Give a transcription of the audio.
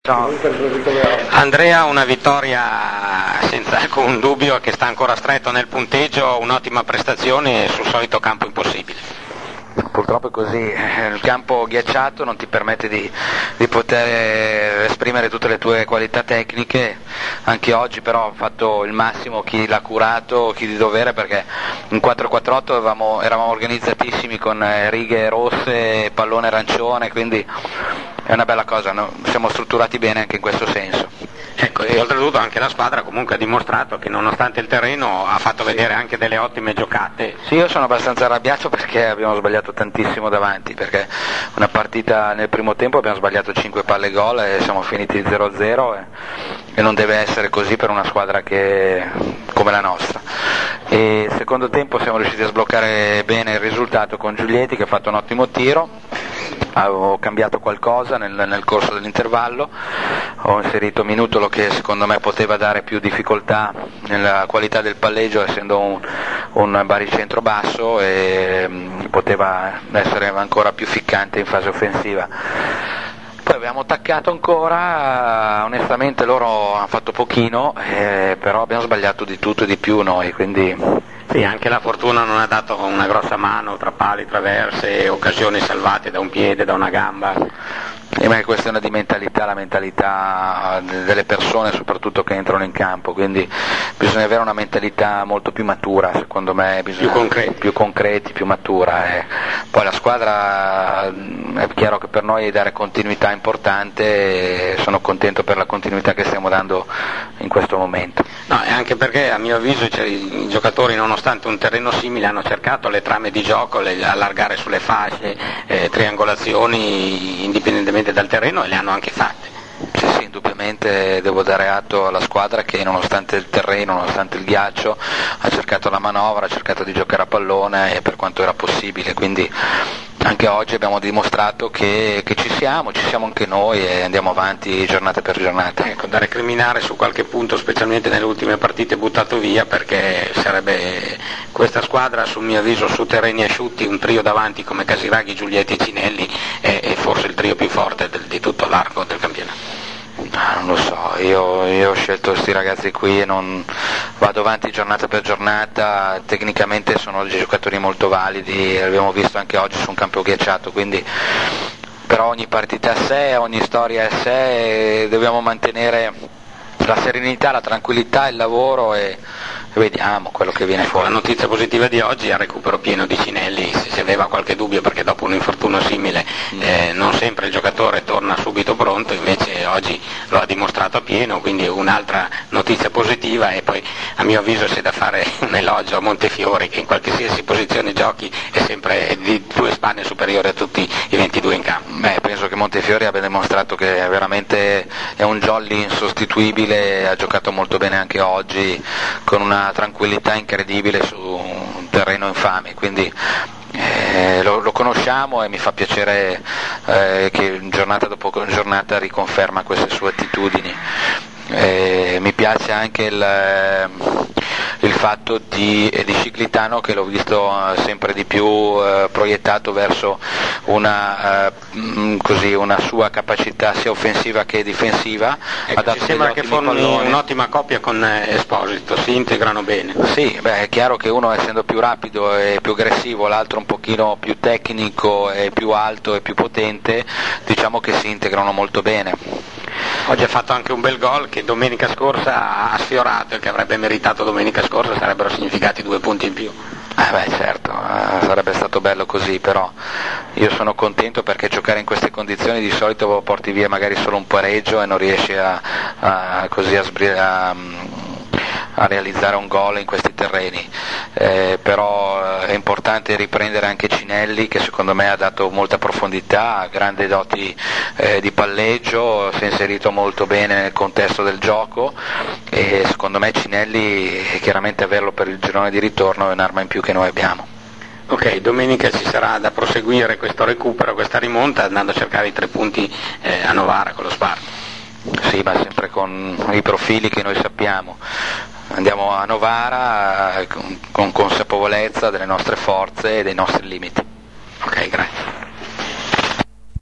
No. Andrea, una vittoria senza alcun dubbio, che sta ancora stretto nel punteggio, un'ottima prestazione sul solito campo impossibile. Purtroppo è così, il campo ghiacciato non ti permette di poter esprimere tutte le tue qualità tecniche. Anche oggi però ha fatto il massimo chi l'ha curato, chi di dovere, perché in 4-4-8 eravamo organizzatissimi con righe rosse e pallone arancione, quindi è una bella cosa, no? Siamo strutturati bene anche in questo senso. Ecco, e oltretutto anche la squadra comunque ha dimostrato che nonostante il terreno ha fatto vedere anche delle ottime giocate. Sì, io sono abbastanza arrabbiato perché abbiamo sbagliato tantissimo davanti, perché una partita nel primo tempo abbiamo sbagliato 5 palle gol e siamo finiti 0-0 e non deve essere così per una squadra come la nostra. E secondo tempo siamo riusciti a sbloccare bene il risultato con Giulietti, che ha fatto un ottimo tiro. Avevo cambiato qualcosa nel corso dell'intervallo, ho inserito Minutolo che secondo me poteva dare più difficoltà nella qualità del palleggio, essendo un baricentro basso, e poteva essere ancora più ficcante in fase offensiva. Poi abbiamo attaccato ancora, onestamente loro hanno fatto pochino, però abbiamo sbagliato di tutto e di più noi, quindi... Sì, anche la fortuna non ha dato una grossa mano tra pali, traverse, occasioni salvate da un piede, da una gamba. Ma è questione di mentalità, la mentalità delle persone soprattutto che entrano in campo, quindi bisogna avere una mentalità molto più matura, secondo me, più concreti, più matura. Poi la squadra, è chiaro che per noi dare continuità è importante, e sono contento per la continuità che stiamo dando in questo momento. No, e anche perché a mio avviso i giocatori, nonostante un terreno simile, hanno cercato le trame di gioco, allargare sulle fasce, triangolazioni indipendentemente dal terreno, e le hanno anche fatte. Sì, indubbiamente devo dare atto alla squadra che nonostante il terreno, nonostante il ghiaccio, ha cercato la manovra, ha cercato di giocare a pallone e per quanto era possibile, quindi anche oggi abbiamo dimostrato che ci siamo anche noi e andiamo avanti giornata per giornata. Ecco, da recriminare su qualche punto, specialmente nelle ultime partite, buttato via, perché sarebbe questa squadra, sul mio avviso, su terreni asciutti, un trio davanti come Casiraghi, Giulietti e Cinelli è forse il trio più forte di tutto l'arco del campionato. Non lo so, io ho scelto questi ragazzi qui e non vado avanti giornata per giornata, tecnicamente sono dei giocatori molto validi, l'abbiamo visto anche oggi su un campo ghiacciato, quindi però ogni partita a sé, ogni storia a sé, dobbiamo mantenere la serenità, la tranquillità, il lavoro e vediamo quello che viene fuori. La notizia positiva di oggi è il recupero pieno di Cinelli, se si aveva qualche dubbio perché dopo un infortunio simile non sempre il giocatore torna subito pronto, invece oggi lo ha dimostrato a pieno, quindi un'altra notizia positiva. E poi a mio avviso c'è da fare un elogio a Montefiori, che in qualsiasi posizione giochi è sempre di 2 spanne superiore a tutti i 22 in campo. Penso che Montefiori abbia dimostrato che veramente è un jolly insostituibile, ha giocato molto bene anche oggi con una tranquillità incredibile su un terreno infame, quindi lo conosciamo e mi fa piacere che giornata dopo giornata riconferma queste sue attitudini. Mi piace anche il fatto di Ciclitano, che l'ho visto sempre di più proiettato verso una sua capacità sia offensiva che difensiva. Ecco, ci sembra che formi un'ottima coppia con Esposito, si integrano bene. Sì, è chiaro che uno, essendo più rapido e più aggressivo, l'altro un pochino più tecnico e più alto e più potente, diciamo che si integrano molto bene. Oggi ha fatto anche un bel gol che domenica scorsa ha sfiorato e che avrebbe meritato domenica scorsa, sarebbero significati 2 punti in più. Certo, sarebbe stato bello così, però io sono contento perché giocare in queste condizioni di solito porti via magari solo un pareggio e non riesci a realizzare un gol in questi terreni, però è importante riprendere anche Cinelli, che secondo me ha dato molta profondità, ha grandi doti di palleggio, si è inserito molto bene nel contesto del gioco e secondo me Cinelli, chiaramente averlo per il girone di ritorno, è un'arma in più che noi abbiamo. Ok, domenica ci sarà da proseguire questo recupero, questa rimonta, andando a cercare i 3 punti a Novara con lo Sparta. Sì, ma sempre con i profili che noi sappiamo. Andiamo a Novara con consapevolezza delle nostre forze e dei nostri limiti. Ok, grazie.